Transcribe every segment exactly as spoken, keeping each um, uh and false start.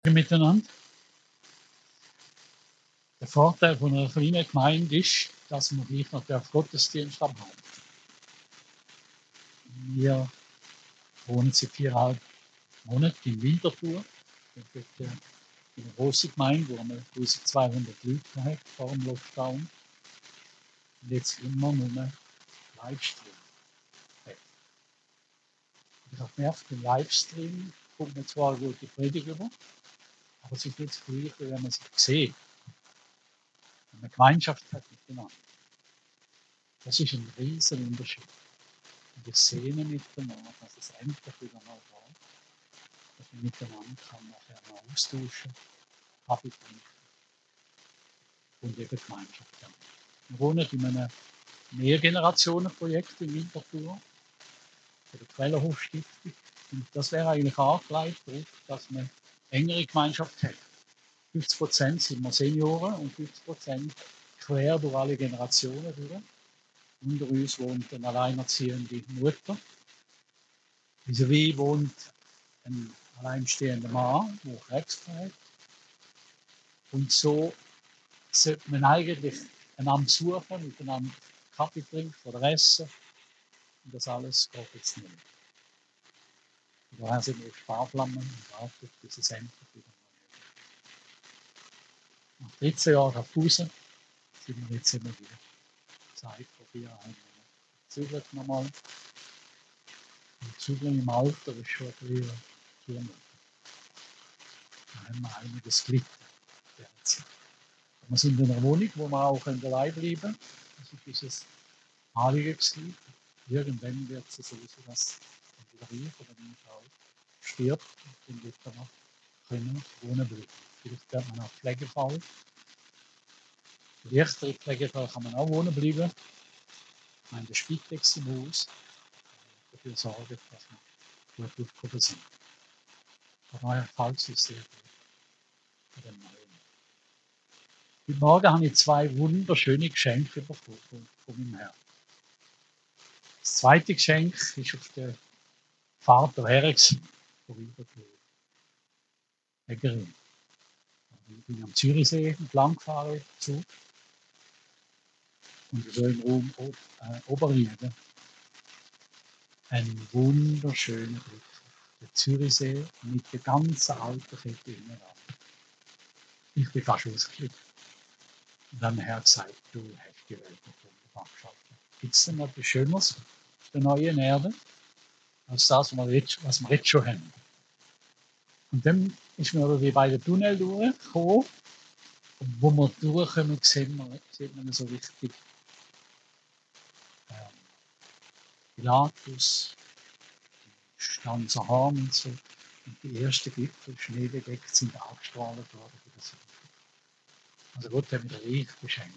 Miteinander. Der Vorteil von einer kleinen Gemeinde ist, dass man gleich noch den Gottesdienst haben. Wir wohnen seit viereinhalb Monaten in Winterthur. Das ist eine große Gemeinde, wo man eintausendzweihundert Leute hat vor dem Lockdown. Und jetzt immer nur Livestream. Ich habe gemerkt, im Livestream kommt man zwar eine gute Predigt über, aber es ist nicht das Gleiche, wenn man sich sieht. Wenn man Gemeinschaft hat miteinander. Das ist ein riesen Unterschied. Und wir sehen miteinander, dass es endlich wieder mal geht, dass wir miteinander kann nachher mal austauschen, Kaffee trinken und eben Gemeinschaft haben. Wir wohnen in einem Mehrgenerationenprojekt in Winterthur, bei der Quellerhof-Stiftung. Und das wäre eigentlich angelegt darauf, dass man engere Gemeinschaft hat. fünfzig Prozent sind wir Senioren und fünfzig Prozent quer durch alle Generationen durch. Unter uns wohnt eine alleinerziehende Mutter. Vis-à-vis wohnt ein alleinstehender Mann, der Krebs hat. Und so sollte man eigentlich einander suchen, miteinander Kaffee trinken oder essen. Und das alles geht jetzt nicht. Und daher sind wir auf Sparflammen und warten, bis es endlich wieder mal geht. Nach dreizehn Jahren auf Pause sind wir jetzt immer wieder Zeit vor vier Jahren. Zügelt nochmal. Und Zügeln im Alter ist schon ein bisschen zumutend. Da haben wir einiges gelitten. Wir sind in einer Wohnung, wo wir auch allein bleiben können. Das ist dieses Anliegen gewesen. Irgendwann wird es so sein, dass entweder ich oder meine Frau stirbt und dann wird er noch können wohnen bleiben. Vielleicht wird man auch Pflegefall. Leichtere Pflegefall kann man auch wohnen bleiben. Ich meine, der Spitex im Haus dafür sorgen, dass wir gut aufgehoben sind. Von daher fällt es uns sehr gut. Heute Morgen habe ich zwei wunderschöne Geschenke bekommen von, von meinem Herrn. Das zweite Geschenk ist auf der Fahrt hierher von Winterthur. Eggerin. Ich bin am Zürichsee entlang gefahren, mit dem Zug. Und so im Raum äh, Oberrieden. Ein wunderschöner Blick. Der Zürichsee mit der ganzen alten Kette innen. Ich bin fast ausgeflippt. Und dann hat er gesagt, du hast die Welt nicht wunderbar geschaffen. Gibt es denn noch etwas Schöneres auf der neuen Erde, als das, was wir jetzt, was wir jetzt schon haben? Und dann ist mir über die beiden Tunnel durchgekommen. Und wo wir durchkommen, sieht man, sieht man so richtig ähm, Pilatus, Stanzer Horn und so. Und die ersten Gipfel, schneebedeckt, sind abgestrahlt worden. Also Gott hat mir reich geschenkt.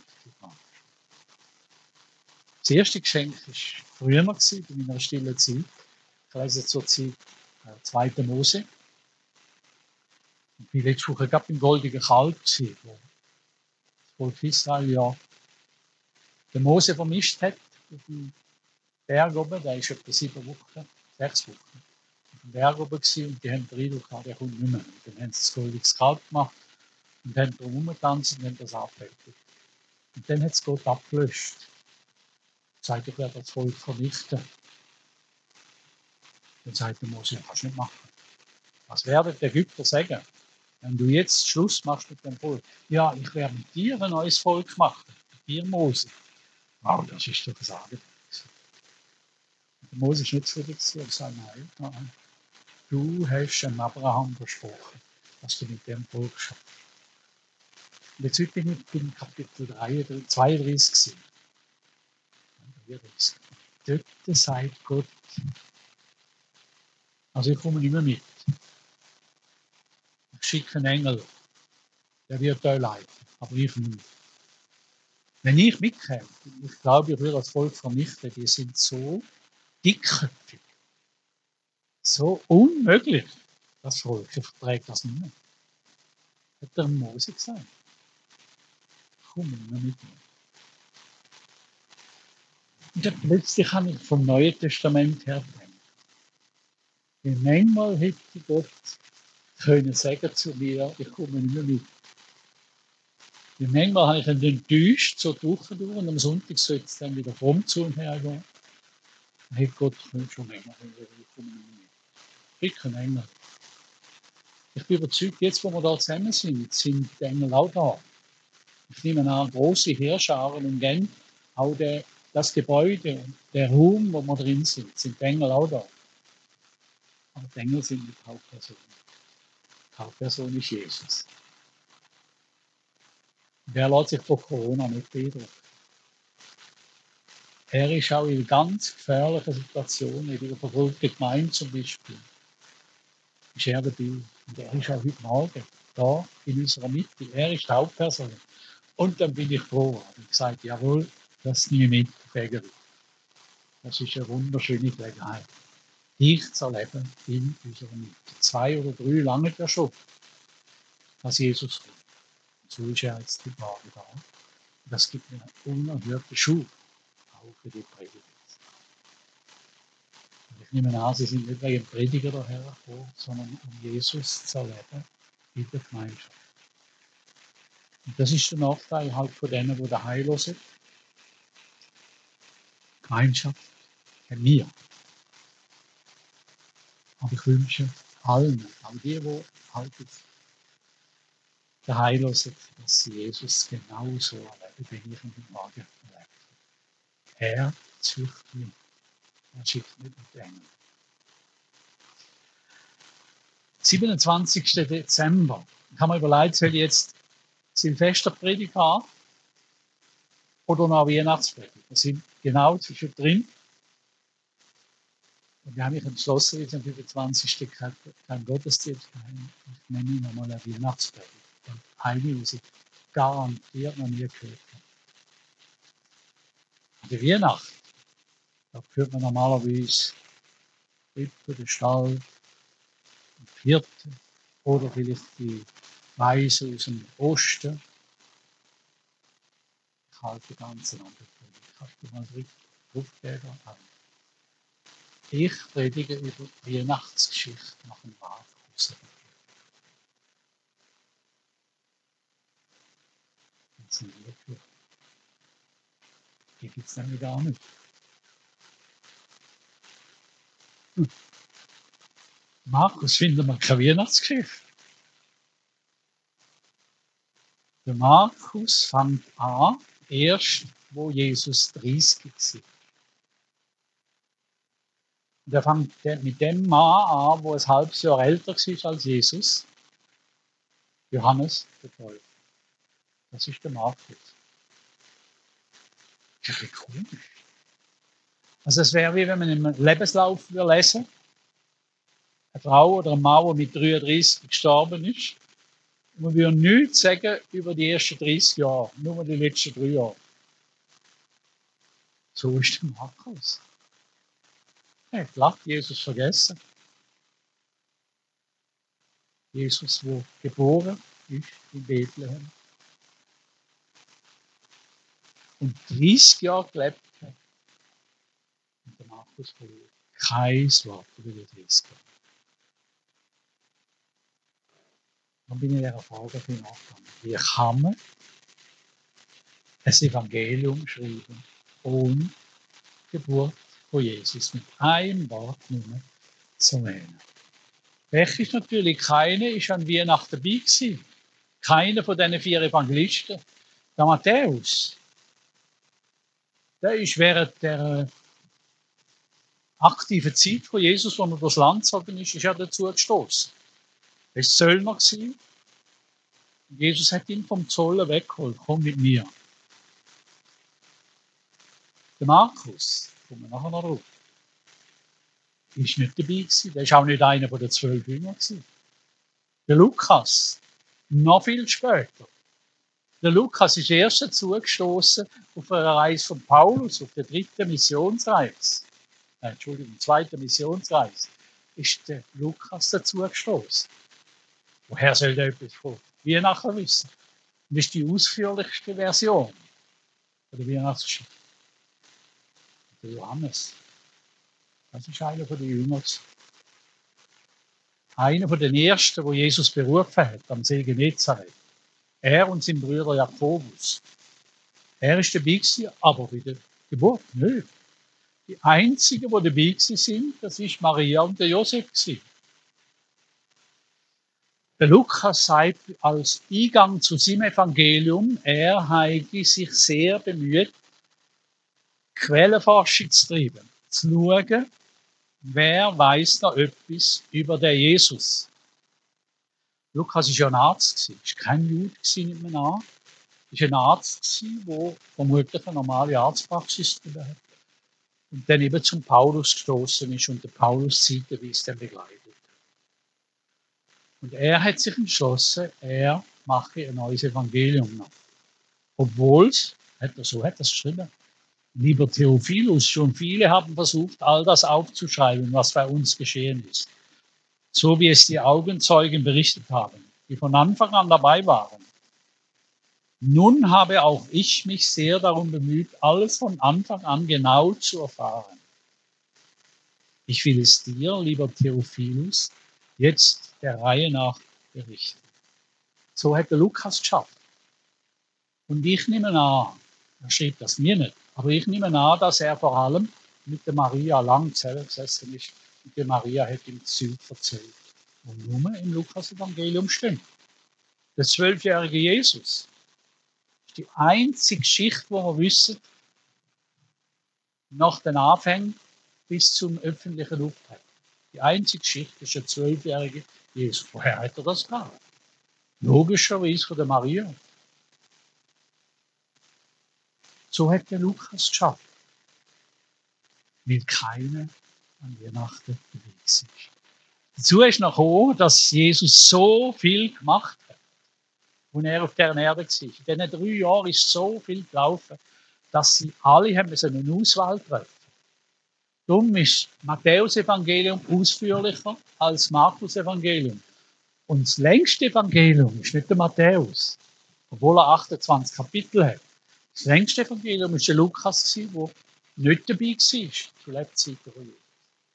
Das erste Geschenk war früher noch, bei meiner stillen Zeit. Ich lese zur Zeit äh, zweite Mose. Ich war letzte Woche gerade im Goldigen Kalb, wo das Volk Israel ja den Mose vermischt hat auf dem Berg oben. Der ist etwa sieben Wochen, sechs Wochen auf dem Berg oben gewesen, und die haben den Eindruck gehabt, der kommt nicht mehr. Und dann haben sie das Goldiges Kalb gemacht und haben drum getanzt und haben das abgeheftet. Und dann hat es Gott abgelöscht. Sagt, ich werde das Volk vernichten. Dann sagt der Mose, das kannst du nicht machen. Was werden die Ägypter sagen, wenn du jetzt Schluss machst mit dem Volk? Ja, ich werde mit dir ein neues Volk machen. Mit dir, Mose. Wow, das ist doch Versagen. Der Mose ist nicht zufrieden und sagt, nein, nein, du hast dem Abraham versprochen, dass du mit dem Volk schaffst. Und jetzt bin ich in Kapitel zweiunddreißig gewesen. Dort sagt Gott, also ich komme nicht mehr mit. Ich schicke einen Engel, der wird euch leiten, aber ich nicht. Wenn ich mitkomme, ich glaube, ich würde das Volk vernichten, die sind so dickköpfig, so unmöglich, das Volk, ich verträge das nicht mehr. Hat der Mose gesagt. Komm nicht mehr mit mir. Und dann plötzlich habe ich vom Neuen Testament her gedacht. Wie manchmal hätte Gott können sagen zu mir, ich komme nicht mehr mit. Und manchmal habe ich ihn enttäuscht, so die Woche durch, und am Sonntag soll es dann wieder fromm zu und her gehen. Hey Gott, ich will schon länger, ich komme nicht mehr mit. Wirklich länger. Ich bin überzeugt, jetzt, wo wir da zusammen sind, sind die Engel auch da. Ich nehme an, große Heerscharen in Genf, auch der, das Gebäude, der Raum, wo wir drin sind, sind die Engel auch da. Aber die Engel sind die Hauptperson. Die Hauptperson ist Jesus. Der lässt sich von Corona nicht beeindrucken. Er ist auch in ganz gefährlichen Situationen, in der verfolgten Gemeinde zum Beispiel, ist er dabei. Und er ist auch heute Morgen da in unserer Mitte. Er ist die Hauptperson. Und dann bin ich froh. Ich habe gesagt, jawohl, das nehme ich mit auf Egeri. Das ist eine wunderschöne Gelegenheit, dich zu erleben in unserer Mitte. Zwei oder drei lange ja schon, dass Jesus kommt. Und so ist er jetzt die Tage da. Das gibt mir einen unerhörten Schub, auch für die Predigt. Ich nehme an, sie sind nicht wegen Prediger daher gekommen, sondern um Jesus zu erleben in der Gemeinschaft. Und das ist der Nachteil halt von denen, die daheim hören. Gemeinschaft haben wir. Aber ich wünsche allen, auch die, die halt jetzt daheim hören, dass sie Jesus genauso erleben, wie ich in den Morgen erlebt habe. Er züchtet mich. Er schickt mich mit Engeln. siebenundzwanzigsten Dezember. Ich habe mir überlegt, soll ich jetzt Silvesterpredigt haben oder noch Weihnachtspredigt. Wir sind genau zwischendrin. Und wir haben mich entschlossen, jetzt am fünfundzwanzigsten kein Gottesdienst haben. Ich nenne ihn nochmal eine Weihnachtspredigt. Und eine, die Sie garantiert noch nie gehört haben. An der Weihnacht, da hört man normalerweise Krippe, den Stall, den Vierten oder vielleicht die Weise aus dem Osten. Ich halte ganz andere Predigt. Ich habe dir mal Druckgeber an. Ich predige über die Weihnachtsgeschichte nach dem Markus. Das sind wirklich. Die gibt es nämlich gar nicht. Hm. Markus findet man keine Weihnachtsgeschichte. Der Markus fängt an, erst wo Jesus dreißig war. Und er fängt mit dem Mann an, wo ein halbes Jahr älter war als Jesus. Johannes der Täufer. Das ist der Markus. Das ist ein bisschen komisch. Also es wäre wie wenn man im Lebenslauf lesen, eine Frau oder ein Mann, der mit dreiunddreißig gestorben ist. Und man würde nichts sagen über die ersten dreißig Jahre, nur die letzten drei Jahre. So ist der Markus. Er hat Jesus vergessen. Jesus, der geboren ist in Bethlehem. Und dreißig Jahre gelebt hat. Und der Markus verliert kein Wort über die dreißig Jahre. Dann bin ich dieser Frage nachgegangen. Wie kann man ein Evangelium schreiben ohne Geburt von Jesus mit einem Wort nur zu erwähnen? Pech ist natürlich, keiner ist an Weihnachten dabei gewesen. Keiner von diesen vier Evangelisten. Der Matthäus, der ist während der aktiven Zeit von Jesus, wo er durchs Land gezogen ist, ist er dazu gestoßen. Er war Zöllner gewesen. Jesus hat ihn vom Zoll weggeholt. Komm mit mir. Der Markus, kommen wir nachher noch drauf, ist nicht dabei gewesen. Der ist auch nicht einer von den zwölf Jüngern gewesen. Der Lukas, noch viel später. Der Lukas ist erst dazu gestoßen auf einer Reise von Paulus, auf der dritten Missionsreise. Nein, Entschuldigung, zweite Missionsreise. Ist der Lukas dazu gestoßen. Woher soll der etwas von Weihnachten wissen? Und das ist die ausführlichste Version der Weihnachtsgeschichte. Der Johannes. Das ist einer von den Jüngern. einer von den ersten, wo Jesus berufen hat, am See Genezareth. Er und sein Bruder Jakobus. Er ist dabei gewesen, aber bei der Geburt nicht. Die einzigen, die dabei gewesen sind, das ist Maria und der Josef gewesen. Der Lukas sagt als Eingang zu seinem Evangelium, er habe sich sehr bemüht, Quellenforschung zu treiben, zu schauen, wer weiß noch etwas über den Jesus. Lukas war ja ein Arzt, er war kein Jude, nicht mehr nach. Er war ein Arzt, der vermutlich eine normale Arztpraxis hat. Und dann eben zum Paulus gestoßen ist und der Paulus zeitweise dann begleitet. Und er hat sich entschlossen, er mache ein neues Evangelium noch. Obwohl es, hat er so hat er es geschrieben, lieber Theophilus, schon viele haben versucht, all das aufzuschreiben, was bei uns geschehen ist. So wie es die Augenzeugen berichtet haben, die von Anfang an dabei waren. Nun habe auch ich mich sehr darum bemüht, alles von Anfang an genau zu erfahren. Ich will es dir, lieber Theophilus, jetzt der Reihe nach berichten. So hat der Lukas geschafft. Und ich nehme an, er schrieb das mir nicht, aber ich nehme an, dass er vor allem mit der Maria lang zusammengesessen ist und die Maria hat ihm Zeug erzählt. Und nur im Lukas-Evangelium stimmt. Der zwölfjährige Jesus ist die einzige Geschichte, die wir wissen, nach den Anfängen bis zum öffentlichen Auftritt. Die einzige Geschichte ist der zwölfjährige Jesus. Woher hat er das gehabt? Logischerweise von der Maria. So hat der Lukas geschafft. Weil keiner an Weihnachten dabei ist. Dazu ist noch gekommen, dass Jesus so viel gemacht hat, als er auf dieser Erde war. In diesen drei Jahren ist so viel gelaufen, dass sie alle haben eine Auswahl treffen. Darum ist Matthäus-Evangelium ausführlicher als Markus-Evangelium. Und das längste Evangelium ist nicht der Matthäus, obwohl er achtundzwanzig Kapitel hat. Das längste Evangelium war der Lukas, der nicht dabei war zu Lebzeiten von Jesus.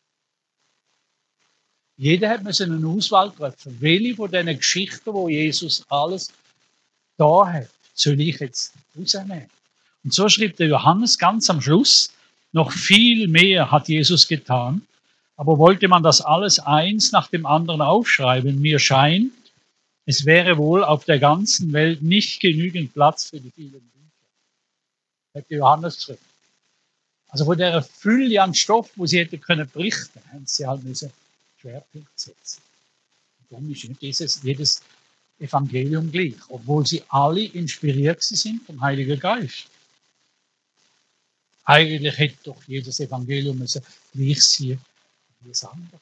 Jeder hat eine Auswahl treffen. Welche von diesen Geschichten, wo Jesus alles da hat, soll ich jetzt rausnehmen? Und so schreibt der Johannes ganz am Schluss, noch viel mehr hat Jesus getan, aber wollte man das alles eins nach dem anderen aufschreiben, mir scheint, es wäre wohl auf der ganzen Welt nicht genügend Platz für die vielen Bücher. Hat Johannes geschrieben. Also von der Fülle an Stoff, wo sie hätte können berichten, haben sie halt müssen Schwerpunkt setzen. Und darum ist nicht dieses, jedes Evangelium gleich, obwohl sie alle inspiriert sind vom Heiligen Geist. Eigentlich hätte doch jedes Evangelium müssen gleich sein wie das andere.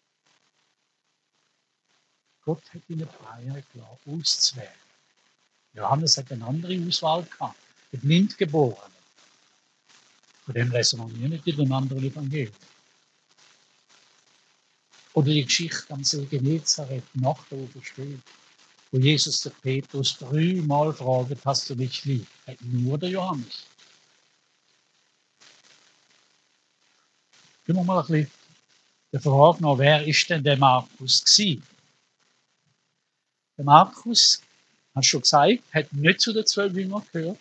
Gott hat ihnen Freiheit gelassen, auszuwählen. Johannes hat eine andere Auswahl gehabt, der Blindgeborene. Von dem lesen wir nicht in den anderen Evangelien. Oder die Geschichte am See Genezareth nach der Auferstehung, wo Jesus der Petrus dreimal fragt, hast du mich lieb? Nur der Johannes. Gehen wir mal ein bisschen der Frage nach, wer ist denn der Markus gewesen? Der Markus, hast du schon gesagt, hat nicht zu den zwölf Jüngern gehört.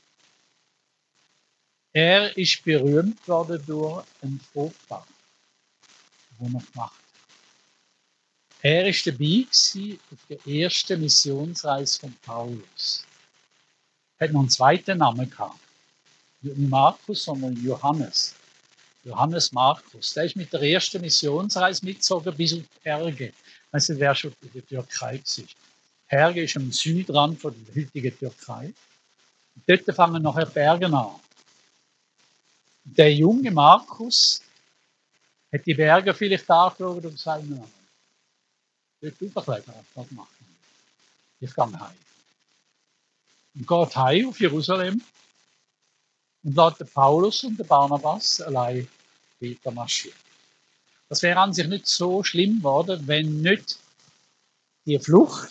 Er ist berühmt worden durch einen Vorfall, den er gemacht hat. Er war dabei auf der ersten Missionsreise von Paulus. Er hat noch einen zweiten Namen gehabt. Nicht Markus, sondern Johannes. Johannes Markus. Der ist mit der ersten Missionsreise mitgezogen bis auf Perge. Also der schon in der Türkei war. Perge ist am Südrand von der heutigen Türkei. Und dort fangen nachher Berge an. Der junge Markus hat die Berge vielleicht angeschaut und gesagt, nein, dort überkleiden, das machen. Ich gehe heim. Und geht heim auf Jerusalem und lässt den Paulus und den Barnabas allein weiter marschieren. Das wäre an sich nicht so schlimm geworden, wenn nicht die Flucht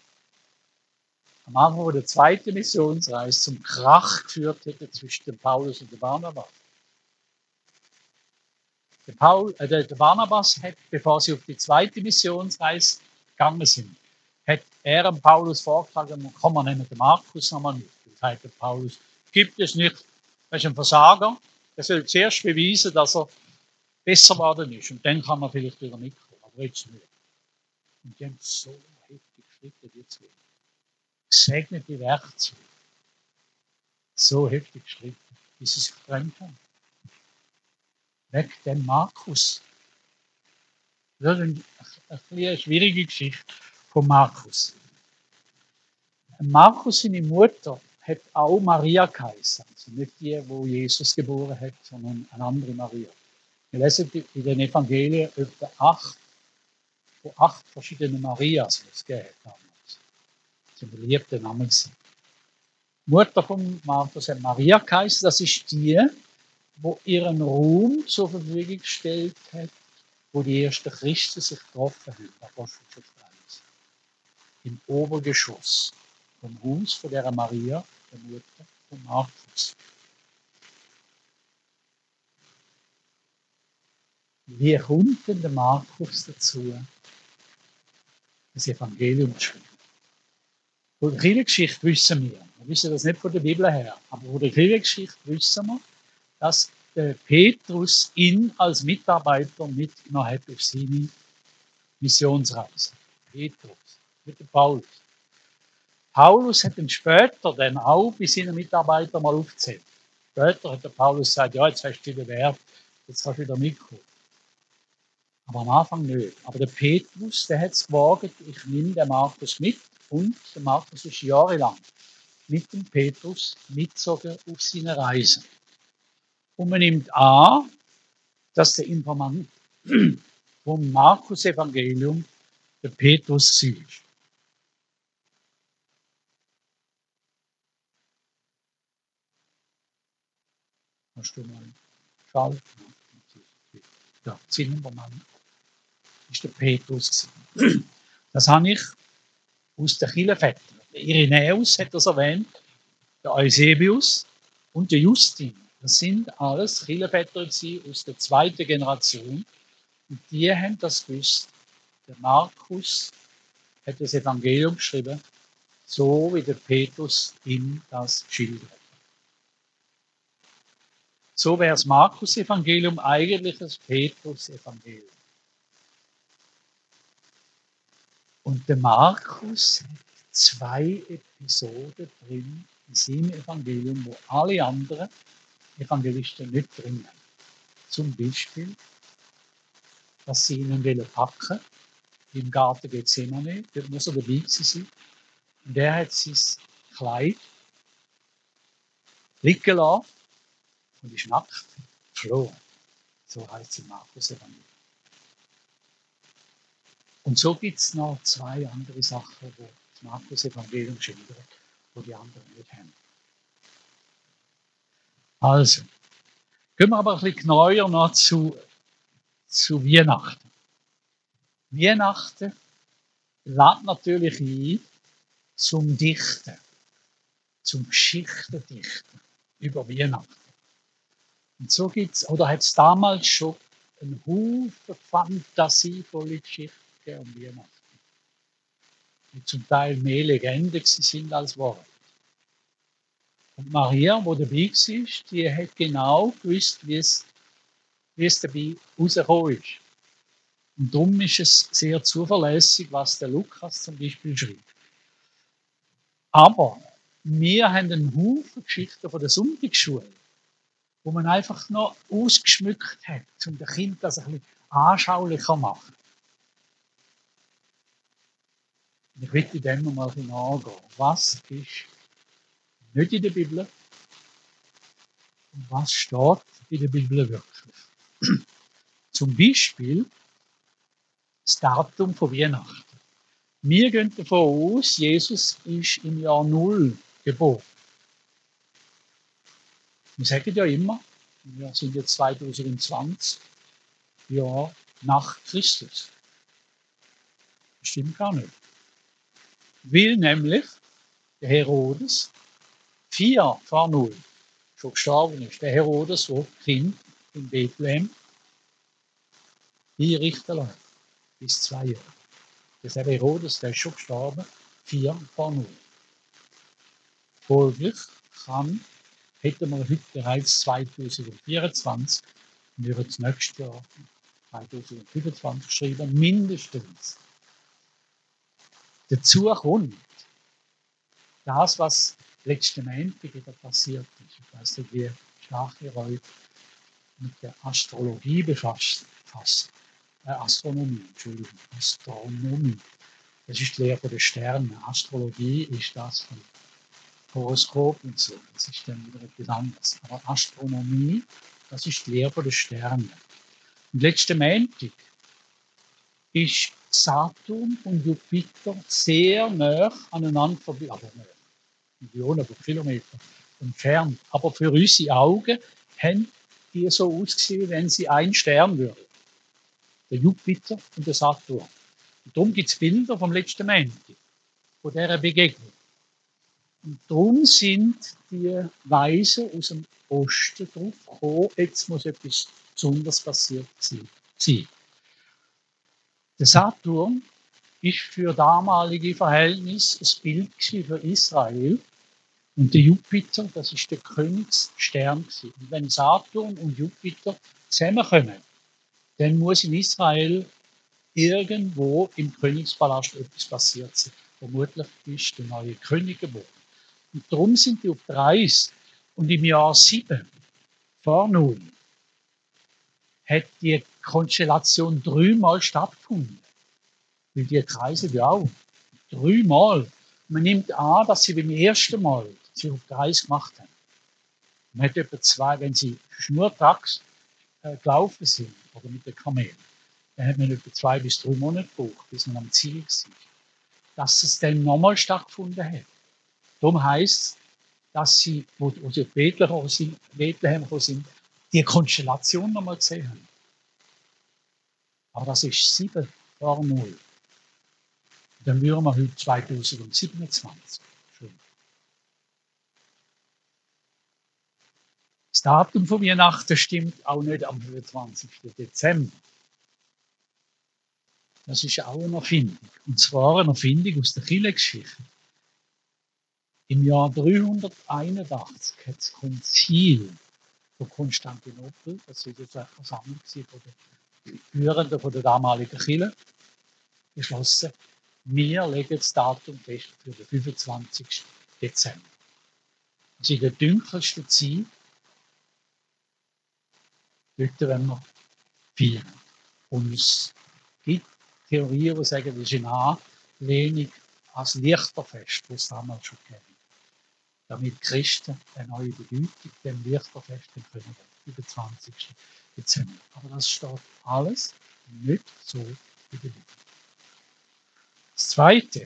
am Anfang der zweiten Missionsreise zum Krach geführt hätte zwischen dem Paulus und dem Barnabas. Der, Paul, äh, der Barnabas hat, bevor sie auf die zweite Missionsreise gegangen sind, hat er dem Paulus vorgeschlagen, komm, wir nehmen den Markus nochmal mit. Das sagt der Paulus, gibt es nicht, er ist ein Versager, er soll zuerst beweisen, dass er besser geworden ist und dann kann man vielleicht wieder mitkommen, aber jetzt nicht. Und die haben so heftig geschritten, die zwei. Gesegnete Werkzeuge. So heftig geschritten, bis sie sich getrennt haben. Weg dem Markus. Das ist eine, eine, eine schwierige Geschichte von Markus. Markus, seine Mutter, hat auch Maria geheißen. Also nicht die, wo Jesus geboren hat, sondern eine andere Maria. Wir lesen in den Evangelien etwa acht, von acht verschiedenen Marias, die es gegeben hat damals. Das sind beliebte Namen. Die Mutter von Markus hat Maria geheißen. Das ist die, wo ihren Ruhm zur Verfügung gestellt hat, wo die ersten Christen sich getroffen haben, Apostelgeschichte eins. Im Obergeschoss vom Haus von der Maria, der Mutter von Markus. Wie kommt denn der Markus dazu, das Evangelium zu schreiben? Von der Kirchengeschichte wissen wir, wir wissen das nicht von der Bibel her, aber von der Kirchengeschichte wissen wir, dass der Petrus ihn als Mitarbeiter mitgenommen hat auf seine Missionsreise. Petrus, mit dem Paulus. Paulus hat ihn später dann auch bei seinen Mitarbeitern mal aufgezählt. Später hat der Paulus gesagt, ja, jetzt hast du wieder Wert, jetzt kannst du wieder mitkommen. Aber am Anfang nicht. Aber der Petrus, der hat es gewagt, ich nehme den Markus mit und der Markus ist jahrelang mit dem Petrus mitgezogen auf seine Reise. Und man nimmt an, dass der Informant vom Markus-Evangelium der Petrus war. Hast du mal geschaut? Ja, Zinnermann ist der Petrus. Das habe ich aus der Kirchenväter. Der Irenäus hat das erwähnt, der Eusebius und der Justin. Das sind alles Kirchenväter aus der zweiten Generation. Und die haben das gewusst. Der Markus hat das Evangelium geschrieben, so wie der Petrus ihm das geschildert hat. So wäre das Markus-Evangelium eigentlich das Petrus-Evangelium. Und der Markus hat zwei Episoden drin in seinem Evangelium, wo alle anderen Evangelisten nicht drin haben. Zum Beispiel, dass sie ihnen packen wollen, im Garten Gethsemane, dort muss er dabei sein. Und er hat sein Kleid liegen lassen und ist nackt geflohen. So heißt es im Markus-Evangelium. Und so gibt es noch zwei andere Sachen, wo das Markus-Evangelium schildert, wo die anderen nicht haben. Also, gehen wir aber ein bisschen genauer noch zu, zu Weihnachten. Weihnachten lädt natürlich ein zum Dichten, zum Geschichtendichten über Weihnachten. Und so gibt es, oder hat es damals schon einen Haufen fantasievolle Geschichten um Weihnachten, die zum Teil mehr Legenden sind als Worte. Und Maria, die dabei war, die hat genau gewusst, wie es, wie es dabei rausgekommen ist. Und darum ist es sehr zuverlässig, was der Lukas zum Beispiel schreibt. Aber wir haben einen Haufen Geschichten von der Sonntagsschule, wo man einfach noch ausgeschmückt hat, um den Kindern das ein bisschen anschaulicher zu machen. Ich möchte dem mal ein bisschen angehen. Was ist nicht in der Bibel und was steht in der Bibel wirklich? Zum Beispiel das Datum von Weihnachten. Wir gehen davon aus, Jesus ist im Jahr Null geboren. Wir sagen ja immer, wir sind jetzt zweitausendzwanzig Jahre nach Christus. Das stimmt gar nicht. Weil nämlich der Herodes vier vor Null schon gestorben ist. Der Herodes, der Kind in Bethlehem hinrichten lassen. Bis zwei Jahre. Der selbe Herodes, der ist schon gestorben, vier vor null. Folglich kann, hätten wir heute bereits zweitausendvierundzwanzig, und wir das nächste Jahr zweitausendfünfundzwanzig schreiben, mindestens. Dazu kommt das, was letzten Montag wieder passiert ist. Ich weiß nicht, wie stark ihr euch mit der Astrologie befasst. Fast. Äh, Astronomie, Entschuldigung, Astronomie. Das ist die Lehre der Sterne. Astrologie ist das von Horoskop und so. Das ist dann wieder etwas anderes. Aber Astronomie, das ist die Lehre der Sterne. Und letzten Montag ist Saturn und Jupiter sehr nah aneinander vorbei, aber nah, Millionen von Kilometern entfernt. Aber für unsere Augen haben die so ausgesehen, wenn sie ein Stern würden. Der Jupiter und der Saturn. Und darum gibt es Bilder vom letzten Montag, von dieser Begegnung. Und darum sind die Weisen aus dem Osten drauf gekommen, jetzt muss etwas Besonderes passiert sein. Der Saturn ist für damalige Verhältnisse ein Bild für Israel. Und der Jupiter, das ist der Königsstern. Und wenn Saturn und Jupiter zusammenkommen, dann muss in Israel irgendwo im Königspalast etwas passiert sein. Vermutlich ist der neue König geboren. Und darum sind die auf der Reise. Und im Jahr sieben vor null hat die Konstellation dreimal stattgefunden. Weil die kreisen ja auch. Dreimal. Man nimmt an, dass sie beim ersten Mal sich auf die Reise gemacht haben. Man hat etwa zwei, wenn sie schnurstracks äh, gelaufen sind, oder mit den Kamelen, dann hat man etwa zwei bis drei Monate gebraucht, bis man am Ziel war. Dass es dann nochmal stattgefunden hat. Darum heisst es, dass sie, wo, wo sie auf Bethlehem sind, Bethlehem sind, die Konstellation nochmal gesehen haben. Aber das ist sieben vor null. Dann würden wir heute zweitausendsiebenundzwanzig. Schön. Das Datum von Weihnachten stimmt auch nicht am fünfundzwanzigsten Dezember. Das ist auch eine Erfindung. Und zwar eine Erfindung aus der Kirchengeschichte. Im Jahr dreihunderteinundachtzig hat das Konzil von Konstantinopel, das war jetzt eine Versammlung von den Führenden von der damaligen Kirche, beschlossen, wir legen das Datum fest für den fünfundzwanzigsten Dezember. Das ist in der dunkelsten Zeit, dort wollen wir feiern. Und es gibt Theorien, die sagen, das ist eine Anlehnung als Lichterfest, das es damals schon gegeben hat. Damit die Christen eine neue Bedeutung dem Lichterfest können, fünfundzwanzigsten Dezember. Aber das steht alles nicht so in der Bibel. Das Zweite,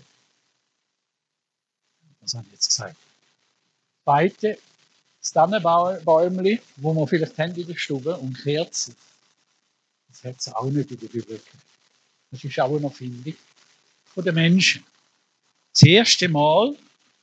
was habe ich jetzt gesagt? Das Zweite, das Tannenbäumchen, wo wir vielleicht haben in der Stube, und Kerzen. Das hat es auch nicht in der Bibel. Das ist auch eine Erfindung von den Menschen. Das erste Mal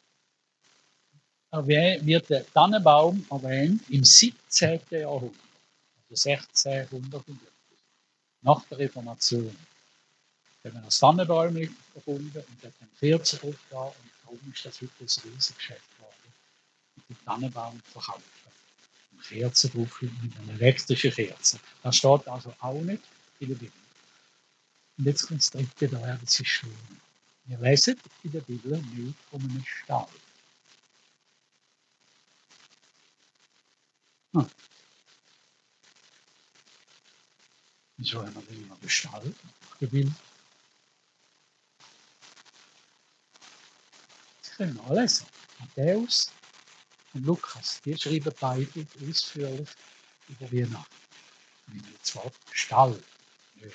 wird der Tannenbaum erwähnt im siebzehnten Jahrhundert, also sechzehnhundert und etwas, nach der Reformation. Da haben wir das Tannenbäumchen erfunden und hat einen Kerzen drauf gehabt, und darum ist das heute ein riesiges Geschäft geworden. Und den Tannenbaum verkaufen. Und Kerzen drauf mit einer elektrischen Kerze. Das steht also auch nicht in der Bibel. Und jetzt kommt das dritte da, das ist schön. Wir lesen in der Bibel nicht von einem Stall. Hm. Wieso haben wir denn immer den Stall gebildet? Das können wir lesen. Matthäus und Lukas, die schreiben beide ausführlich über Weihnachten. Und das Wort Stall. Ja.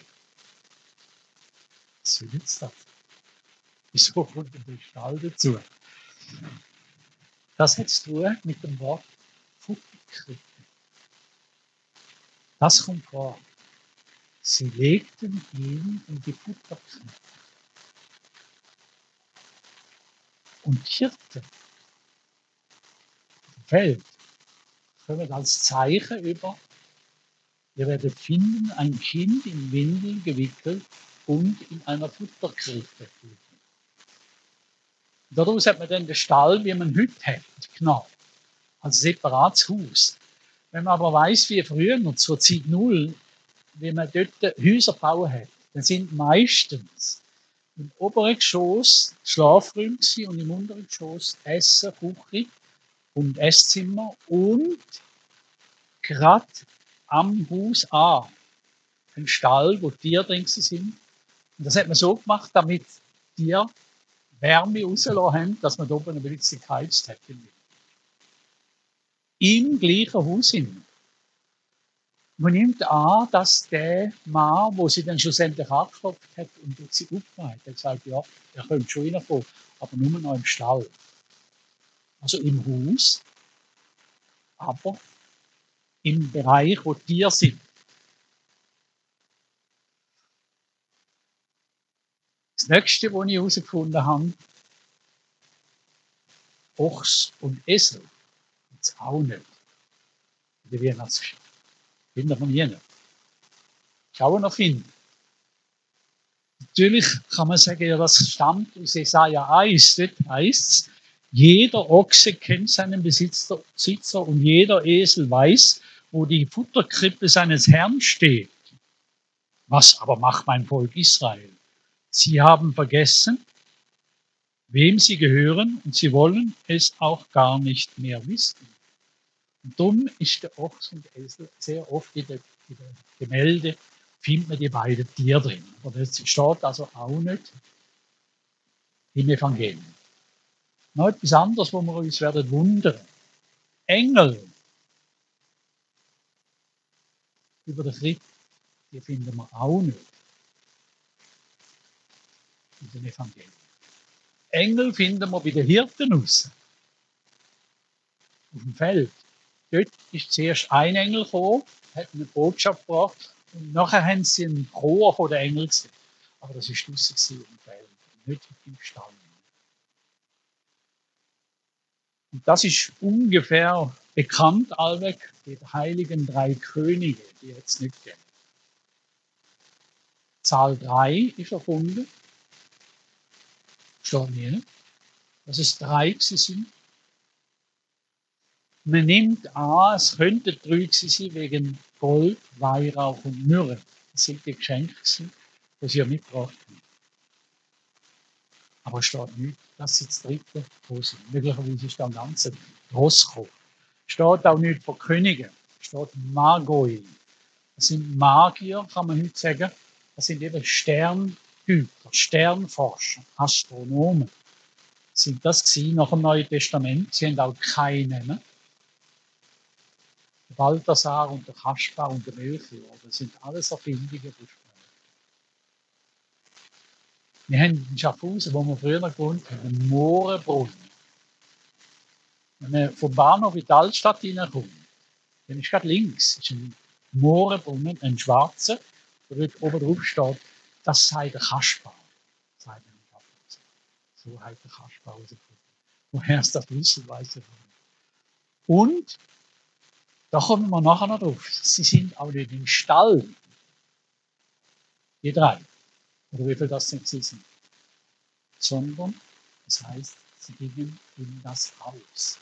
Was soll jetzt das? Wieso kommt denn der Stall dazu? Das hat zu tun mit dem Wort Futterkrippe. Das kommt vor. Sie legten ihn in die Futterkrippe. Und die Hirten im Feld kommen als Zeichen über, Ihr werdet finden, ein Kind in Windeln gewickelt und in einer Futterkrippe liegen. Daraus hat man dann den Stall, wie man heute hat, genommen. Als separates Haus. Wenn man aber weiss, wie früher, zur Zeit Null, wie man dort Häuser bauen hat, dann sind meistens im oberen Geschoss Schlafräume und im unteren Geschoss Essen, Küche und Esszimmer und gerade am Haus an ein Stall, wo Tiere drin sind. Und das hat man so gemacht, damit Tiere Wärme rausgelassen haben, dass man da oben ein bisschen geheizt hat. Im gleichen Haus hin. Man nimmt an, dass der Mann, wo sie dann schlussendlich angeklopft hat und dort sie aufgemacht hat, gesagt, ja, er könnte schon reinkommen, aber nur noch im Stall. Also im Haus, aber im Bereich, wo Tiere sind. Das nächste, was ich herausgefunden habe, Ochs und Esel, jetzt auch nicht. Die Weihnachtsgeschichte. Finden wir nie. Schauen noch finden. Natürlich kann man sagen, ja, das stammt aus Jesaja eins. Dort heisst es, jeder Ochse kennt seinen Besitzer, Besitzer und jeder Esel weiß, wo die Futterkrippe seines Herrn steht. Was aber macht mein Volk Israel? Sie haben vergessen, wem sie gehören und sie wollen es auch gar nicht mehr wissen. Und darum ist der Ochs und der Esel sehr oft in den Gemälde findet man die beiden Tiere drin. Aber das steht also auch nicht im Evangelium. Noch etwas anderes, wo wir uns werden wundern. Engel über den Krieg, die finden wir auch nicht in den Evangelien. Engel finden wir bei den Hirten raus. Auf dem Feld. Dort ist zuerst ein Engel gekommen, hat eine Botschaft gebracht und nachher haben sie einen Chor von den Engeln gesehen. Aber das war draussen auf dem Feld, nicht im Stall. Und das ist ungefähr bekannt, allweg, die heiligen drei Könige, die jetzt nicht kennen. Zahl drei ist erfunden. Steht nie, dass es drei sind. Man nimmt an, es könnte drei sein wegen Gold, Weihrauch und Myrrhe. Das sind die Geschenke, die sie ja mitgebracht haben. Aber es steht nicht, dass sie das dritte gekommen sind. Möglicherweise ist da ein ganzer Ross gekommen. Es steht auch nicht von Königen. Es steht Magoi. Das sind Magier, kann man heute sagen. Das sind eben Sterngüter, Sternforscher, Astronomen. Sind das gewesen nach dem Neuen Testament? Sie haben auch keinen Namen. Der Balthasar und der Kaspar und der Melchior, das sind alles Erfindungen der Sprache. Wir haben in Schaffhausen, wo wir früher gewohnt haben, einen Mohrenbrunnen. Wenn man vom Bahnhof in die Altstadt hineinkommt, dann ist gerade links ist ein Mohrenbrunnen, ein schwarzer, der dort oben drauf steht, das sei der Kaspar. Sei der Schaffhausen. So heißt der Kaspar rausgekommen. Woher es das wissen, weiß ich nicht. Und da kommen wir nachher noch drauf. Sie sind auch nicht im Stall. Die drei. Oder wie viel das denn sind. Sondern, das heißt, sie gingen in das Haus.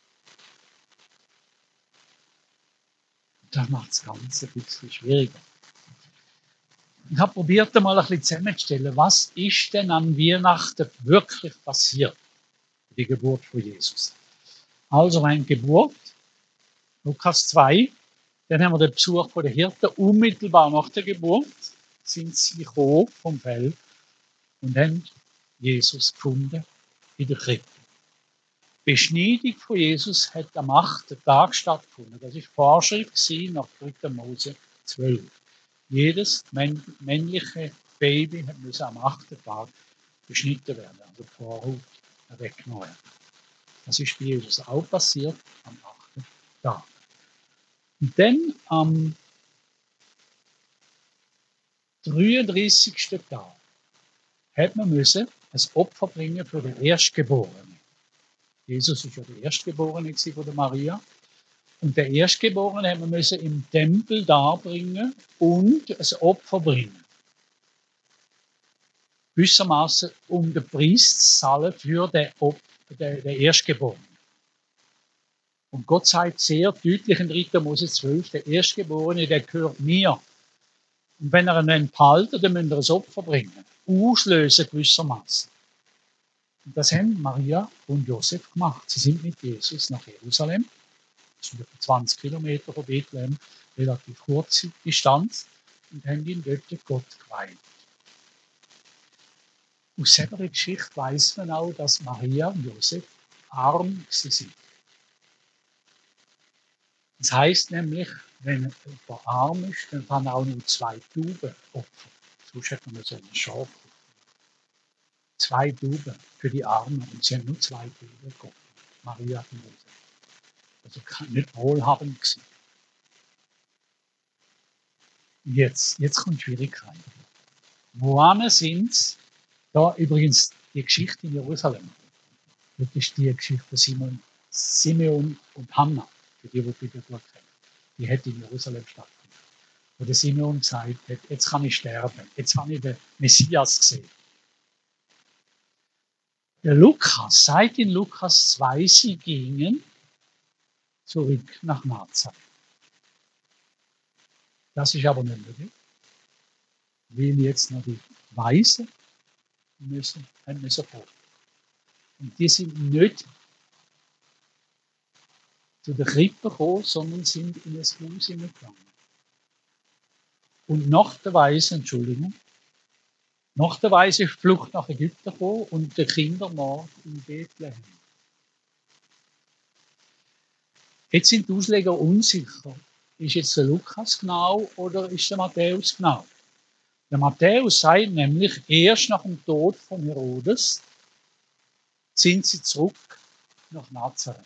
Das macht das Ganze ein bisschen schwieriger. Ich habe probiert, mal ein bisschen zusammenzustellen, was ist denn an Weihnachten wirklich passiert? Die Geburt von Jesus. Also eine Geburt, Lukas zwei, dann haben wir den Besuch von den Hirten. Unmittelbar nach der Geburt sind sie gekommen vom Feld und haben Jesus gefunden in der Krippe. Die Beschneidung von Jesus hat am achten Tag stattgefunden. Das war Vorschrift nach dritter Mose zwölf. Jedes männliche Baby musste am achten Tag beschnitten werden, also die Vorhaut weggenommen werden. Das ist bei Jesus auch passiert am achten Tag. Und dann am dreiunddreißigsten Tag hat man müssen ein Opfer bringen für den Erstgeborenen. Jesus ist ja der Erstgeborene von der Maria. Und der Erstgeborene haben wir müssen im Tempel darbringen und ein Opfer bringen. Gewissermaßen, um den Preis zu zahlen für den, Op den, den Erstgeborenen. Und Gott sagt sehr deutlich in dritter Mose zwölf, der Erstgeborene, der gehört mir. Und wenn er ihn enthalten, dann müsst ihr ein Opfer bringen. Auslösen gewissermaßen. Und das haben Maria und Josef gemacht. Sie sind mit Jesus nach Jerusalem. Das sind etwa zwanzig Kilometer von Bethlehem, relativ kurze Distanz, und haben ihn dort Gott geweiht. Aus selber Geschichte weiss man auch, dass Maria und Josef arm sind. Das heisst nämlich, wenn jemand arm ist, dann kann er auch nur zwei Tauben opfern. Sonst hätte man so einen Schaf. Zwei Tauben für die Armen. Und sie haben nur zwei Tauben geopfert. Maria und Josef. Also nicht wohlhabend gewesen. Jetzt, jetzt kommt Schwierigkeit. Wohin sind sie? Da übrigens die Geschichte in Jerusalem. Das ist die Geschichte von Simon, Simeon und Hannah, für die, die die Bibel kennen. Die hat in Jerusalem stattgefunden. Wo der Simeon gesagt hat, jetzt kann ich sterben, jetzt habe ich den Messias gesehen. Der Lukas, seit in Lukas zwei, sie gingen zurück nach Nazareth. Das ist aber nicht möglich, weil jetzt noch die Weisen müssen, haben müssen folgen. Und die sind nicht zu der Krippe gekommen, sondern sind in ein Haus hineingegangen. Und nach der Weise, Entschuldigung, nach der Weise ist die Flucht nach Ägypten gekommen und der Kindermord in Bethlehem. Jetzt sind die Ausleger unsicher. Ist jetzt der Lukas genau oder ist der Matthäus genau? Der Matthäus sagt nämlich, erst nach dem Tod von Herodes sind sie zurück nach Nazareth.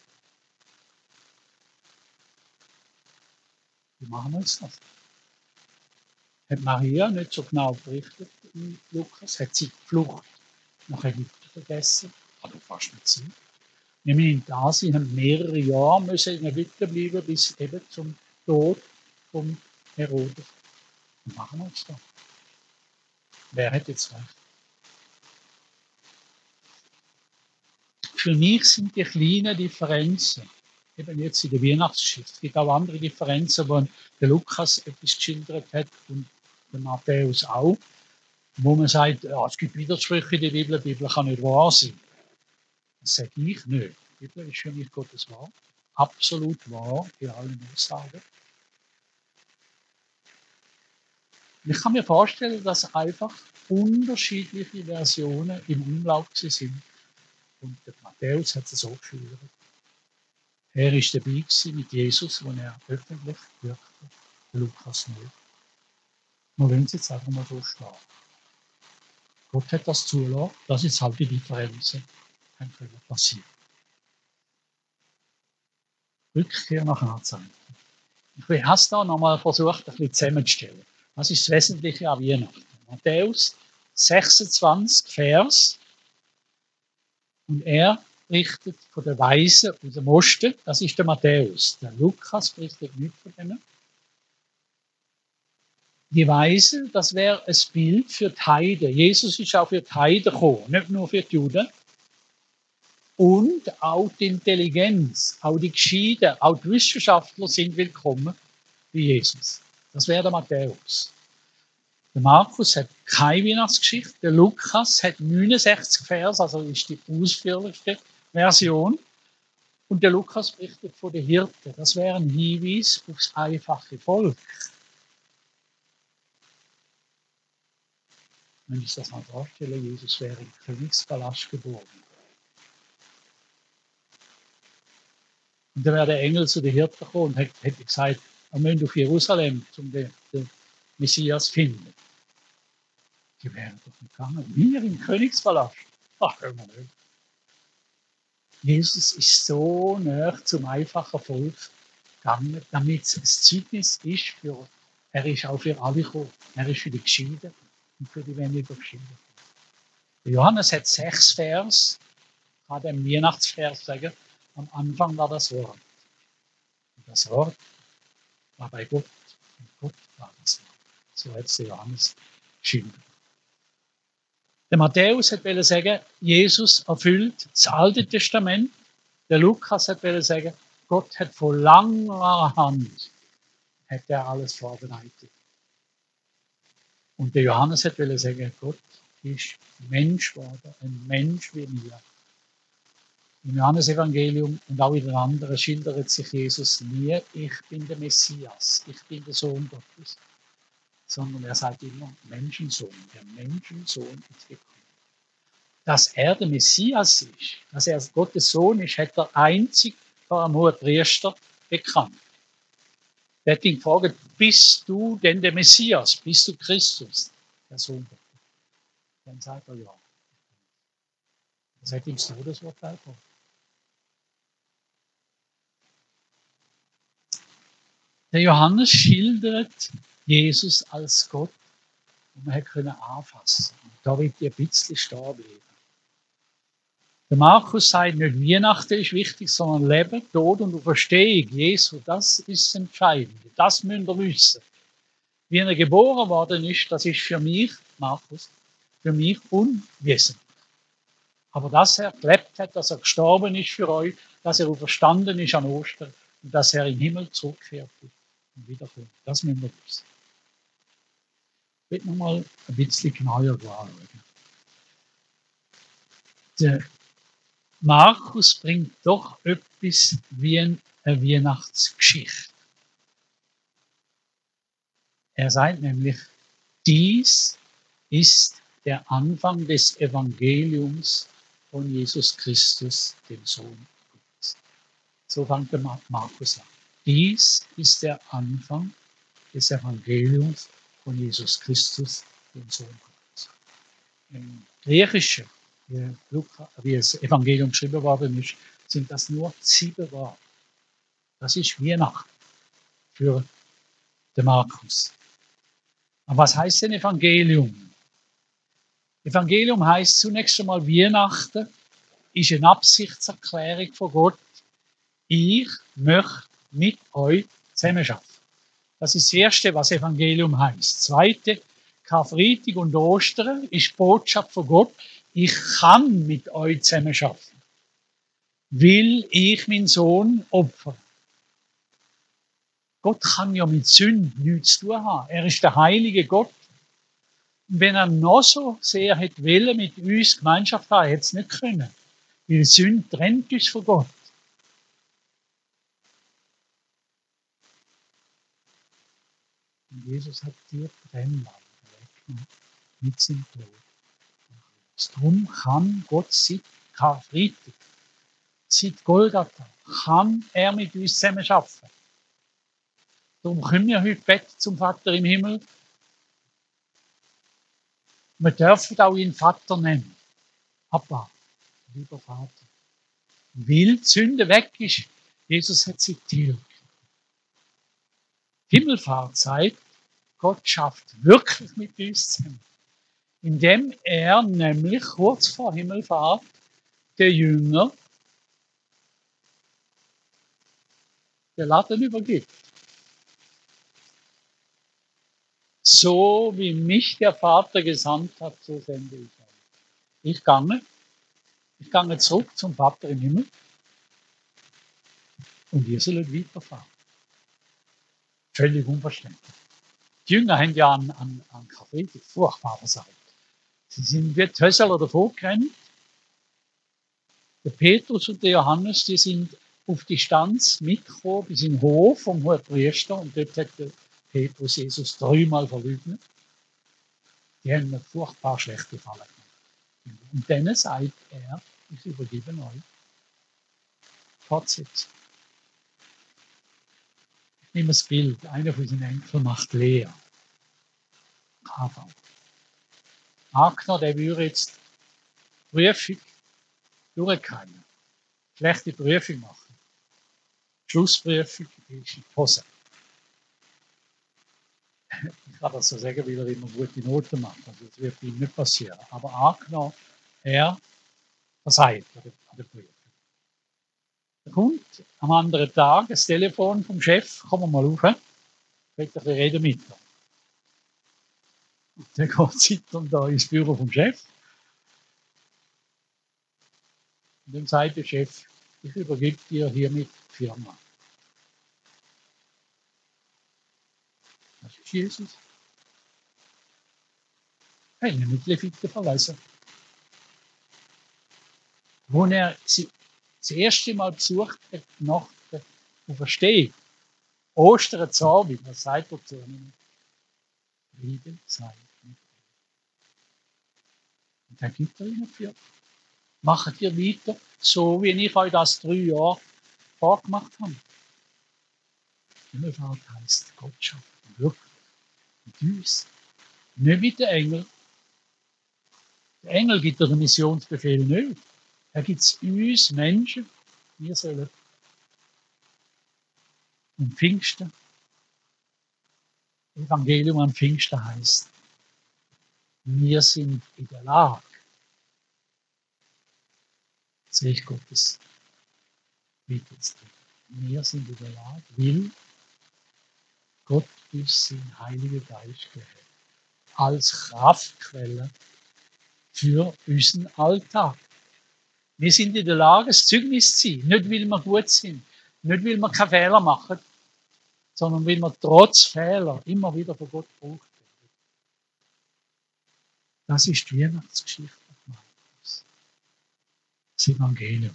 Wie machen wir jetzt das? Hat Maria nicht so genau berichtet in Lukas? Hat sie die Flucht nach Ägypten vergessen? Aber fast nicht sein. Nämlich da sie haben mehrere Jahre müssen in Ägypten bleiben, bis eben zum Tod von Herodes. Wie machen wir jetzt das? Wer hat jetzt recht? Für mich sind die kleinen Differenzen, eben jetzt in der Weihnachtsgeschichte, es gibt auch andere Differenzen, wo der Lukas etwas geschildert hat und der Matthäus auch, wo man sagt, ja, es gibt Widersprüche in der Bibel, die Bibel kann nicht wahr sein. Das sage ich nicht. Die Bibel ist für mich Gottes Wort, absolut wahr in allen Aussagen. Ich kann mir vorstellen, dass einfach unterschiedliche Versionen im Umlauf sind. Und der Matthäus hat es so geschildert. Er war dabei mit Jesus, als er öffentlich wirkte. Lukas nicht. Wir wollen es jetzt einfach mal so stehen. Gott hat das zulassen, dass jetzt halt die Differenzen passieren. Rückkehr nach Nazareth. Ich habe es da nochmal versucht, ein bisschen zusammenzustellen. Das ist das Wesentliche an Weihnachten. Matthäus sechsundzwanzig Vers. Und er berichtet von den Weisen aus dem Osten. Das ist der Matthäus. Der Lukas berichtet nicht von denen. Die Weisen, das wäre ein Bild für die Heiden. Jesus ist auch für die Heiden gekommen, nicht nur für die Juden. Und auch die Intelligenz, auch die Gescheiten, auch die Wissenschaftler sind willkommen wie Jesus. Das wäre der Matthäus. Der Markus hat keine Weihnachtsgeschichte. Der Lukas hat neunundsechzig Vers, also ist die ausführlichste Version. Und der Lukas berichtet von den Hirten. Das wäre ein Hinweis aufs einfache Volk. Wenn ich das mal vorstelle, Jesus wäre im Königspalast geboren. Und dann wäre der Engel zu den Hirten gekommen und hätte, hätte gesagt, wir müssen auf Jerusalem, um den, den Messias zu finden. Die wären doch nicht gegangen. Wir im Königspalast. Ach, können wir nicht. Jesus ist so nah zum einfachen Volk gegangen, damit es ein Zeugnis ist für, er ist auch für alle gekommen. Er ist für die Gescheiden und für die weniger Gescheiden. Johannes hat sechs Vers, gerade im Weihnachtsvers sagen, am Anfang war das Wort. Und Das Wort war bei Gott und Gott war das Wort. So hat es der Johannes geschildert. Der Matthäus hat sagen, Jesus erfüllt das Alte Testament. Der Lukas hat sagen, Gott hat von langer Hand hat er alles vorbereitet. Und der Johannes hat sagen, Gott ist Mensch geworden, ein Mensch wie wir. Im Johannesevangelium und auch in den anderen schildert sich Jesus nie, ich bin der Messias, ich bin der Sohn Gottes, sondern er sagt immer Menschensohn, der Menschensohn ist gekommen. Dass er der Messias ist, dass er Gottes Sohn ist, hat er einzig vor einem hohen Priester bekannt. Der hat ihn gefragt, bist du denn der Messias, bist du Christus, der Sohn Gottes? Dann sagt er ja. Das hat ihm das Todesurteil gebracht. Der Johannes schildert Jesus als Gott, und man konnte anfassen. Und da wird ich ein bisschen stehen bleiben. Der Markus sagt nicht, Weihnachten ist wichtig, sondern Leben, Tod und Auferstehung. Jesu, das ist das Entscheidende. Das müsst ihr wissen. Wie er geboren worden ist, das ist für mich, Markus, für mich unwesentlich. Aber dass er gelebt hat, dass er gestorben ist für euch, dass er auferstanden ist an Ostern und dass er in den Himmel zurückkehrt und wiederkommt, das müssen wir wissen. Ich will noch mal ein bisschen genauer anschauen. Der Markus bringt doch etwas wie eine Weihnachtsgeschichte. Er sagt nämlich, dies ist der Anfang des Evangeliums von Jesus Christus, dem Sohn Gottes. So fängt der Markus an. Dies ist der Anfang des Evangeliums von Jesus Christus, dem Sohn Gottes. Im Griechischen, wie das Evangelium geschrieben worden ist, sind das nur sieben Worte. Das ist Weihnachten für den Markus. Aber was heißt denn Evangelium? Evangelium heißt zunächst einmal, Weihnachten ist eine Absichtserklärung von Gott. Ich möchte mit euch zusammenarbeiten. Das ist das Erste, was Evangelium heißt. Das Zweite, Karfreitag und Ostern ist die Botschaft von Gott. Ich kann mit euch zusammenarbeiten. Will ich meinen Sohn opfern? Gott kann ja mit Sünde nichts zu tun haben. Er ist der heilige Gott. Und wenn er noch so sehr hätte wollen, mit uns Gemeinschaft haben, hätte es nicht können. Weil Sünde trennt uns von Gott. Und Jesus hat die Trennwand weggenommen mit seinem Tod. Darum kann Gott seit Karfreitag, seit Golgatha, kann er mit uns zusammenarbeiten. Darum können wir heute beten zum Vater im Himmel. Wir dürfen auch ihn Vater nennen. Papa, lieber Vater. Weil die Sünde weg ist, Jesus hat sie tilgt. Himmelfahrt zeigt, Gott schafft wirklich mit uns zusammen. Indem er nämlich kurz vor Himmelfahrt der Jünger den Laden übergibt. So wie mich der Vater gesandt hat, so sende ich euch. Ich gange, ich gange zurück zum Vater im Himmel und ihr sollt weiterfahren. Völlig unverständlich. Die Jünger haben ja an, an, an Karfreitag furchtbar versagt. Sie sind wie Tösseler davor gerannt. Der Petrus und der Johannes, die sind auf Distanz mitgekommen bis in den Hof vom Hohenpriester und dort hat der Petrus Jesus dreimal verleugnet. Die haben mir furchtbar schlecht gefallen. Und dann sagt er, ich übergebe euch. Fortsetzung. Ich nehme das Bild. Einer von seinen Enkeln macht Lehre. K V. Agner, der würde jetzt Prüfung durchkommen. Schlechte Prüfung machen. Schlussprüfung ist in die Hose. Ich kann das so sagen, weil er immer gute Noten macht. Also das wird ihm nicht passieren. Aber angenommen, er versagt an der Prüfung. kommt am anderen Tag das Telefon vom Chef, komm mal rauf, ich will ein bisschen reden mit dir. Und dann geht zitternd da ins Büro vom Chef. Und dann sagt der Chef, ich übergebe dir hiermit die Firma. Das ist Jesus. Er hat ihn mit Leviten verlassen. Wo er sie das erste Mal besucht hat, nach der Auferstehung, Ostern zu Abend, was sagt er zu ihnen? Friede sei mit euch. Und dann gibt er ihnen für. Macht ihr weiter, so wie ich euch das drei Jahre vorgemacht habe. Himmelfahrt heisst Gott schafft wirklich mit uns. Nicht mit den Engeln. Der Engel gibt den Missionsbefehl nicht. Er gibt es uns Menschen. Wir sollen am Pfingsten, Evangelium am Pfingsten heisst, wir sind in der Lage, das Reich Gottes weiterzugeben. Wir sind in der Lage, weil Gott uns seinen Heiligen Geist gegeben hat, als Kraftquelle für unseren Alltag. Wir sind in der Lage, das Zeugnis zu sein. Nicht, weil wir gut sind, nicht, weil wir keine Fehler machen, sondern weil wir trotz Fehler immer wieder von Gott gebraucht werden. Das ist die Weihnachtsgeschichte. Das Evangelium.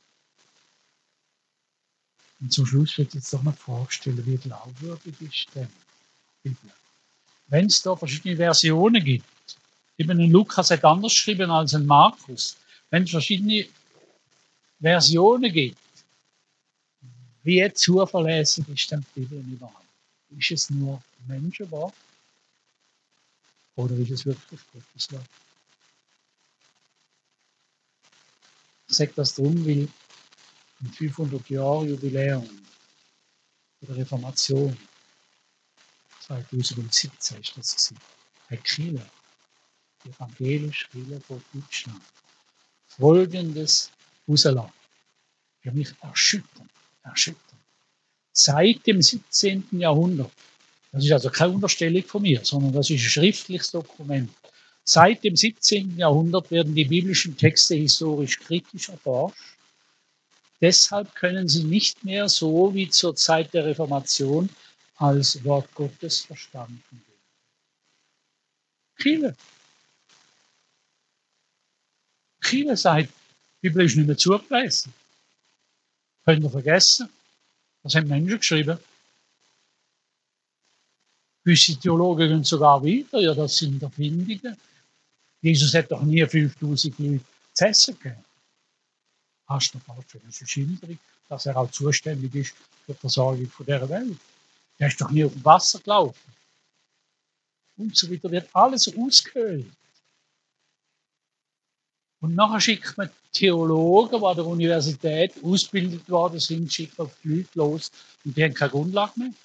Und zum Schluss wird jetzt doch mal vorstellen, wie glaubwürdig ist denn die Bibel. Wenn es da verschiedene Versionen gibt, eben ein Lukas hat anders geschrieben als ein Markus, wenn es verschiedene Versionen gibt, wie zuverlässig ist denn die Bibel überhaupt? Ist es nur Menschenwort oder ist es wirklich Gottes Wort? Ich sage das darum, weil im fünfhundert Jahre Jubiläum der Reformation zweitausendsiebzehn ist das gewesen, hat Kirche, die evangelische Kirche von Deutschland, Folgendes rausgelassen. Für mich erschütternd, erschütternd. Seit dem siebzehnten Jahrhundert, das ist also keine Unterstellung von mir, sondern das ist ein schriftliches Dokument. Seit dem siebzehnten Jahrhundert werden die biblischen Texte historisch kritisch erforscht. Deshalb können sie nicht mehr so wie zur Zeit der Reformation als Wort Gottes verstanden werden. Viele. Viele sagt, die Bibel ist nicht mehr zugelesen. Könnt ihr vergessen. Das haben Menschen geschrieben. Gewisse Theologen gehen sogar weiter, ja, das sind Erfindungen. Jesus hat doch nie fünftausend Leute zu essen gegeben. Hast du fast schon eine Schilderung, dass er auch zuständig ist für die Versorgung von dieser Welt. Er ist doch nie auf dem Wasser gelaufen. Und so weiter wird alles ausgehöhlt. Und nachher schickt man Theologen, die an der Universität ausgebildet worden sind, schickt man die Leute los und die haben keine Grundlage mehr.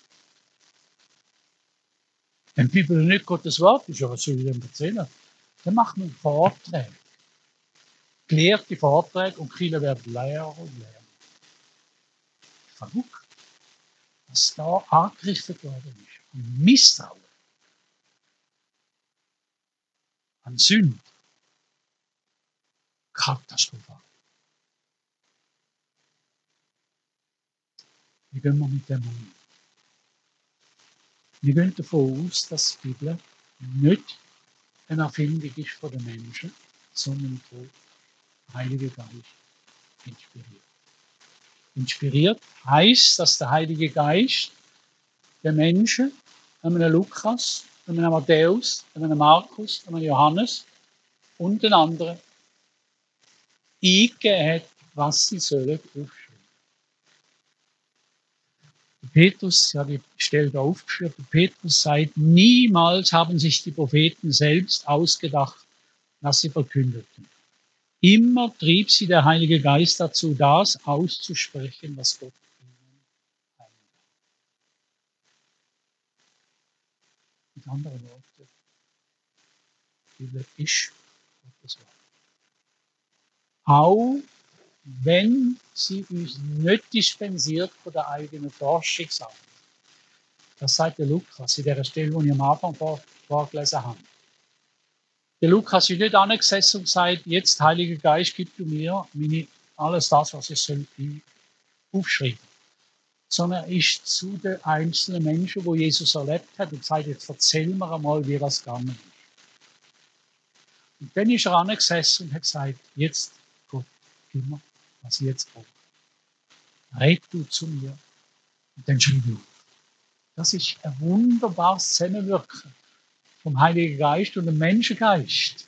Wenn die Bibel nicht Gottes Wort ist, ja, was soll ich denn erzählen? Dann macht man Vorträge. Gelehrte Vorträge und viele werden Lehrer und Lehrer. Verrückt, was da angerichtet worden ist. An Misstrauen. An Sünde. Katastrophal. Wie gehen wir mit dem um? Wir gehen davon aus, dass die Bibel nicht eine Erfindung ist von den Menschen, sondern von Heilige Geist inspiriert. Inspiriert heisst, dass der Heilige Geist den Menschen, einem Lukas, einem Matthäus, einem Markus, einem Johannes und den anderen eingegeben hat, was sie sollen aufschreiben. Petrus, ja, die Stelle da aufgeführt, Petrus sagt, niemals haben sich die Propheten selbst ausgedacht, was sie verkündeten. Immer trieb sie der Heilige Geist dazu, das auszusprechen, was Gott ihnen eingab. Mit anderen Worten, die Bibel ist Gottes Wort. Auch wenn sie uns nicht dispensiert von der eigenen Forschungsarbeit. Das sagt der Lukas in der Stelle, die ich am Anfang vor, vorgelesen habe. Der Lukas ist nicht angesessen und sagt, jetzt, Heiliger Geist, gib du mir meine, alles das, was ich soll aufschreiben. Sondern er ist zu den einzelnen Menschen, wo Jesus erlebt hat, und sagt, jetzt erzähl mir einmal, wie das gegangen ist. Und dann ist er angesessen und hat gesagt, jetzt, Gott, gib mir, was ich jetzt brauche. Red du zu mir. Und dann schreib ich auf. Das ist ein wunderbares Zusammenwirken vom Heiligen Geist und dem Menschengeist.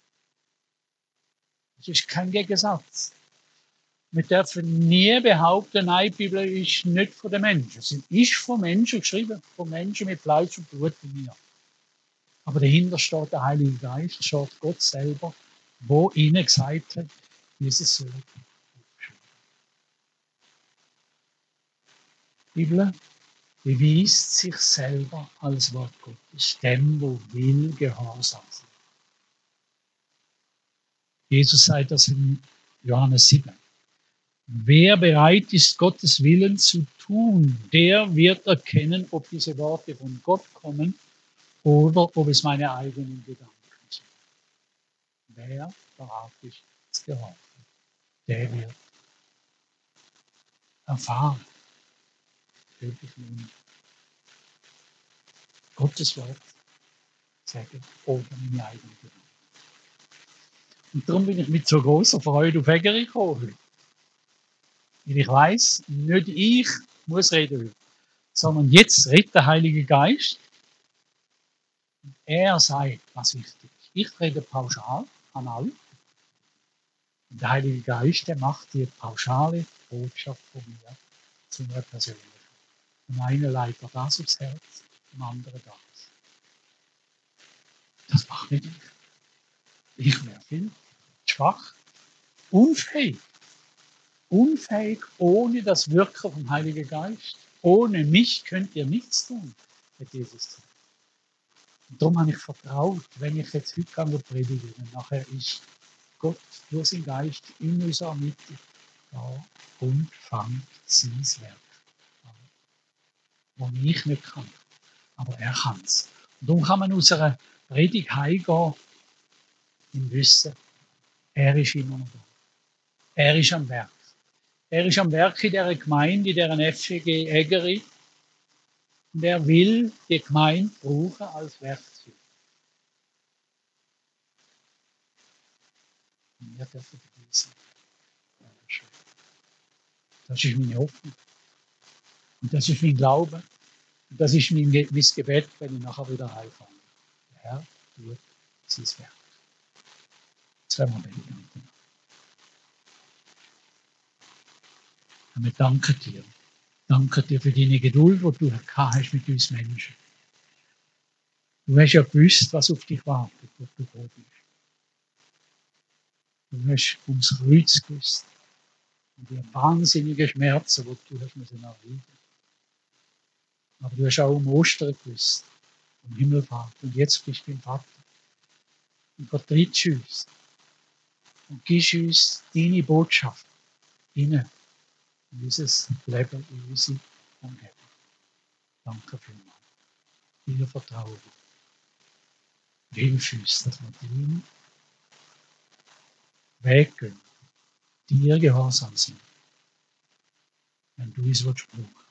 Das ist kein Gegensatz. Wir dürfen nie behaupten, nein, die Bibel ist nicht von den Menschen. Sie ist von Menschen geschrieben, von Menschen mit Fleisch und Blut wie mir. Aber dahinter steht der Heilige Geist, steht Gott selber, wo ihnen gesagt hat, wie sie es sollen. Die Bibel beweist sich selber als Wort Gottes, dem, wo will, gehorsam sein. Jesus sagt das in Johannes sieben. Wer bereit ist, Gottes Willen zu tun, der wird erkennen, ob diese Worte von Gott kommen oder ob es meine eigenen Gedanken sind. Wer bereit ist, zu gehorchen, der wird erfahren, wirklich nun Gottes Wort sagen oder meine eigenen Gedanken. Und darum bin ich mit so großer Freude auf Egeri gekommen. Und ich weiß, nicht ich muss reden, sondern jetzt redet der Heilige Geist. Er sagt, was wichtig ist. Ich rede pauschal an alle. Und der Heilige Geist, der macht die pauschale Botschaft von mir zu mir persönlich. Dem einen leitet er das aufs Herz, dem anderen das. Das macht nicht ich. Ich wäre viel schwach, unfähig. Unfähig ohne das Wirken vom Heiligen Geist. Ohne mich könnt ihr nichts tun, hat Jesus gesagt. Und darum habe ich vertraut, wenn ich jetzt heute kann predigen, und nachher ist Gott durch seinen Geist in unserer Mitte da und fängt sein Werk an. Was ich nicht kann, aber er kann es. Und darum kann man aus einer Predigt heimgehen im Wissen, er ist immer noch da. Er ist am Werk. Er ist am Werk in dieser Gemeinde, in dieser F C G Egeri. Und er will die Gemeinde brauchen als Werkzeug. Und wir dürfen dabei sein. Das ist meine Hoffnung. Und das ist mein Glaube. Und das ist mein, mein Gebet, wenn ich nachher wieder heimfahre. Der Herr tut sein Werk. Jetzt werden wir beten. Und wir danken dir. Danke dir für deine Geduld, die du gehabt hast mit uns Menschen. Du hast ja gewusst, was auf dich wartet, wo du gekommen bist. Du hast ums Kreuz gewusst. Und die wahnsinnigen Schmerzen, die du hast müssen erleiden. Aber du hast auch um Ostern gewusst, um Himmelfahrt. Und jetzt bist du beim Vater. Und vertrittst uns. Und gibst uns deine Botschaft hinein in dieses Leben, in unsere Umgebung. Danke vielmals. Dir vertrauen. Hilf uns, dass wir deinen Weg gehen, dir gehorsam sind, wenn du uns brauchst.